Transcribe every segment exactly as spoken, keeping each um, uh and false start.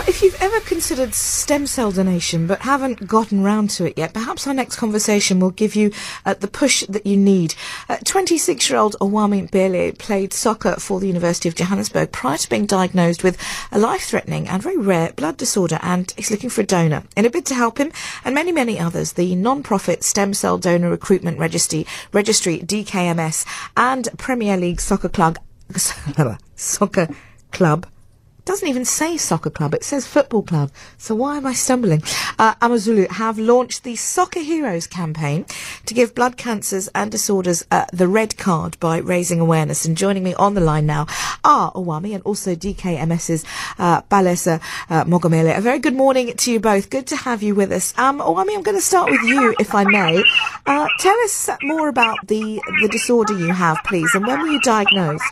If you've ever considered stem cell donation but haven't gotten round to it yet, perhaps our next conversation will give you uh, the push that you need. Uh, twenty-six-year-old Owami Mbele played soccer for the University of Johannesburg prior to being diagnosed with a life-threatening and very rare blood disorder, and he's looking for a donor. In a bid to help him and many, many others, the non-profit Stem Cell Donor Recruitment Registry, Registry D K M S, and Premier League Soccer Club, Soccer Club, doesn't even say soccer club, it says football club. So why am I stumbling? Uh, Amazulu have launched the Soccer Heroes campaign to give blood cancers and disorders uh, the red card by raising awareness. And joining me on the line now are Owami and also D K M S's uh, Palesa uh, Mogomele. A very good morning to you both. Good to have you with us. Um, Owami, I'm going to start with you, if I may. Uh, tell us more about the, the disorder you have, please, and when were you diagnosed?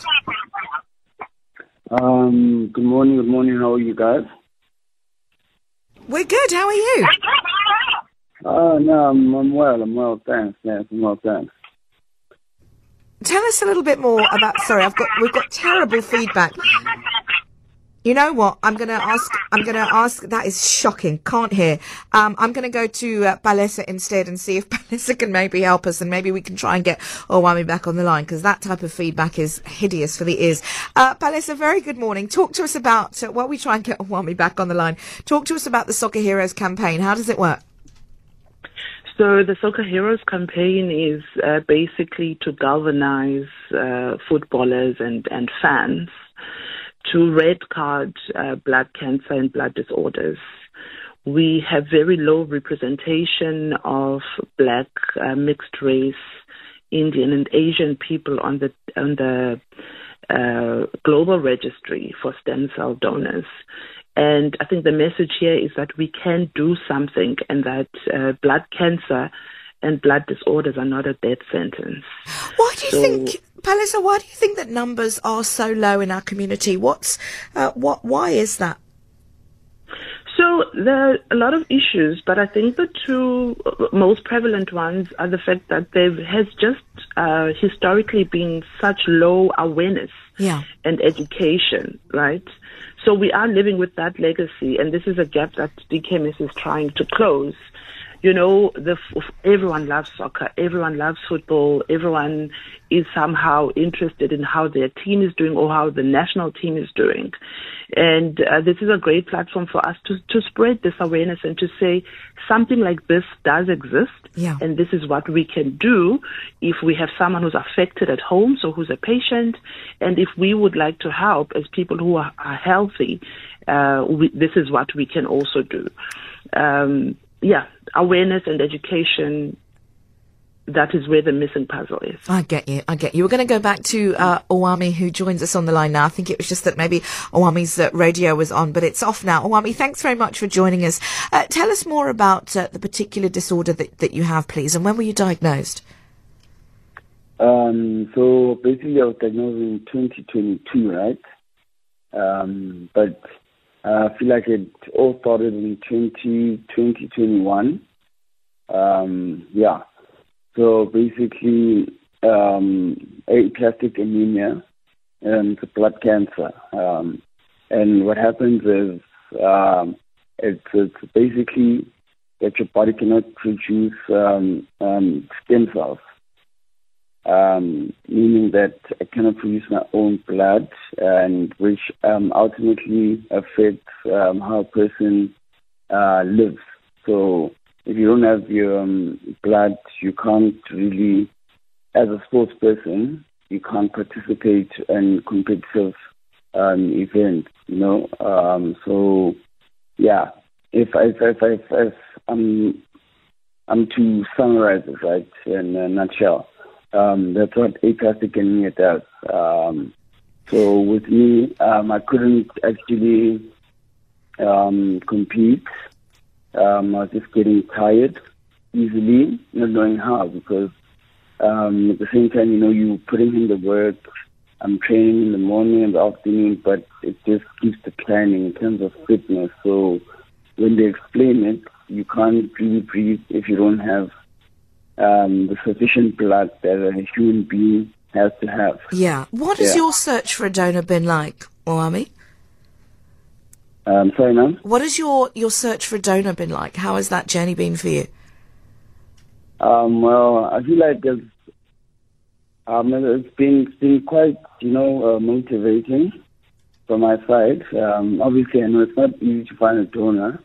Um, good morning, good morning. How are you guys? We're good. How are you? Uh, no, I'm, I'm well. I'm well, thanks. Yes, I'm well, thanks. Tell us a little bit more about. Sorry, I've got we've got terrible feedback. You know what? I'm going to ask, I'm going to ask, that is shocking. Can't hear. Um, I'm going to go to uh, Palesa instead and see if Palesa can maybe help us, and maybe we can try and get Owami back on the line, because that type of feedback is hideous for the ears. Uh, Palesa, very good morning. Talk to us about, uh, while we try and get Owami back on the line, talk to us about the Soccer Heroes campaign. How does it work? So the Soccer Heroes campaign is uh, basically to galvanize uh, footballers and, and fans to red card uh, blood cancer and blood disorders. We have very low representation of black, uh, mixed race, Indian and Asian people on the on the uh, global registry for stem cell donors. And I think the message here is that we can do something, and that uh, blood cancer and blood disorders are not a death sentence. Why do you so, think, Palesa, why do you think that numbers are so low in our community? What's, uh, what, why is that? So there are a lot of issues, but I think the two most prevalent ones are the fact that there has just uh, historically been such low awareness yeah. and education, right? So we are living with that legacy, and this is a gap that D K M S is trying to close. You know, the, everyone loves soccer, everyone loves football, everyone is somehow interested in how their team is doing or how the national team is doing. And uh, this is a great platform for us to, to spread this awareness and to say something like this does exist. Yeah. And this is what we can do if we have someone who's affected at home, so who's a patient. And if we would like to help as people who are, are healthy, uh, we, this is what we can also do. Um, yeah, awareness and education, that is where the missing puzzle is. I get you, I get you. We're going to go back to uh, Owami, who joins us on the line now. I think it was just that maybe Owami's uh, radio was on, but it's off now. Owami, thanks very much for joining us. Uh, tell us more about uh, the particular disorder that, that you have, please, and when were you diagnosed? Um, so basically I was diagnosed in twenty twenty-two, right? Um, but I feel like it all started in twenty twenty-one. Um, yeah. So basically, um, aplastic anemia and blood cancer. Um, and what happens is um, it's, it's basically that your body cannot produce um, um, stem cells. Um, meaning that I cannot produce my own blood, and which um, ultimately affects um, how a person uh, lives. So if you don't have your um, blood, you can't really, as a sports person, you can't participate in competitive um, events. You know, um, so yeah. If if if, if, if I'm I'm to summarize it right in a nutshell. Um, that's what aplastic anemia does. Um, so with me, um, I couldn't actually um, compete. Um, I was just getting tired easily, not knowing how, because um, at the same time, you know, you putting in the work. I'm training in the morning and the afternoon, but it just keeps declining in terms of fitness. So when they explain it, you can't really breathe if you don't have Um, the sufficient blood that a human being has to have. Yeah. What has yeah. your search for a donor been like, Owami? Um, sorry, ma'am? What has your, your search for a donor been like? How has that journey been for you? Um, well, I feel like it's, um, it's been it's been quite, you know, uh, motivating from my side. Um, obviously, I know it's not easy to find a donor.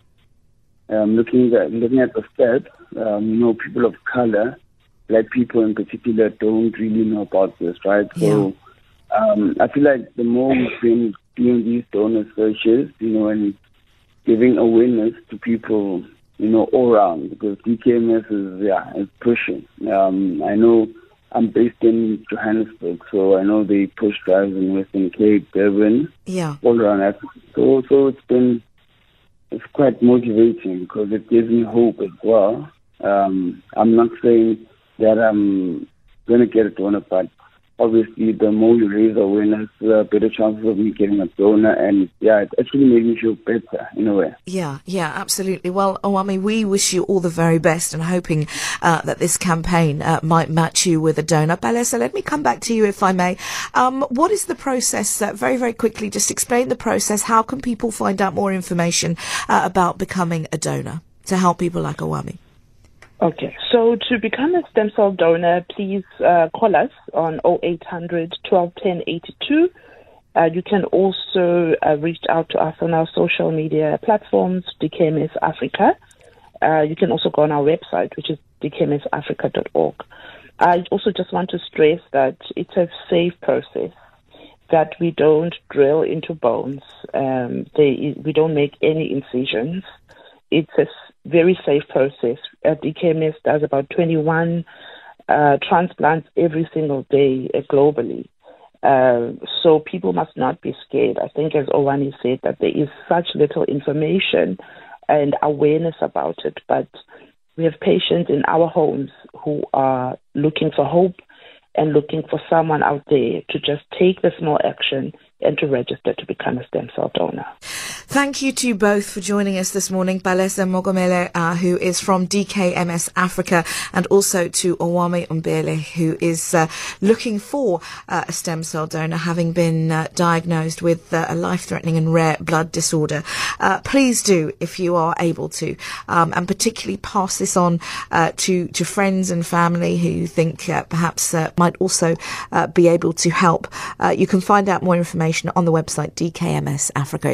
Um, looking at looking at the stats, um, you know, people of color, Black people in particular, don't really know about this, right? So, yeah. um, I feel like the more we've been doing these donor searches, you know, and giving awareness to people, you know, all around, because D K M S is, yeah, it's pushing. Um, I know I'm based in Johannesburg, so I know they push drives in Western Cape, Durban, yeah, all around Africa. So, so it's been, it's quite motivating because it gives me hope as well. Um, I'm not saying that I'm going to get a donor, but obviously the more you raise awareness, the better chances of me getting a donor. And yeah, it actually made me feel better in a way. Yeah, yeah, absolutely. Well, Owami, we wish you all the very best and hoping uh, that this campaign uh, might match you with a donor. Balesa, let me come back to you if I may. Um, what is the process? Uh, very, very quickly, just explain the process. How can people find out more information uh, about becoming a donor to help people like Owami? Okay, so to become a stem cell donor, please uh, call us on oh eight hundred, twelve ten, eighty-two. Uh, you can also uh, reach out to us on our social media platforms, D K M S Africa. Uh, you can also go on our website, which is d k m s africa dot org. I also just want to stress that it's a safe process, that we don't drill into bones. Um, they, we don't make any incisions. It's a very safe process. Uh, D K M S does about twenty-one uh, transplants every single day uh, globally. Uh, so people must not be scared. I think, as Owami said, that there is such little information and awareness about it. But we have patients in our homes who are looking for hope and looking for someone out there to just take the small action and to register to become a stem cell donor. Thank you to you both for joining us this morning. Balesa Mogomele, uh, who is from D K M S Africa, and also to Owami Mbele, who is uh, looking for uh, a stem cell donor, having been uh, diagnosed with uh, a life-threatening and rare blood disorder. Uh, please do, if you are able to, um, and particularly pass this on uh, to, to friends and family who you think uh, perhaps uh, might also uh, be able to help. Uh, you can find out more information on the website D K M S Africa.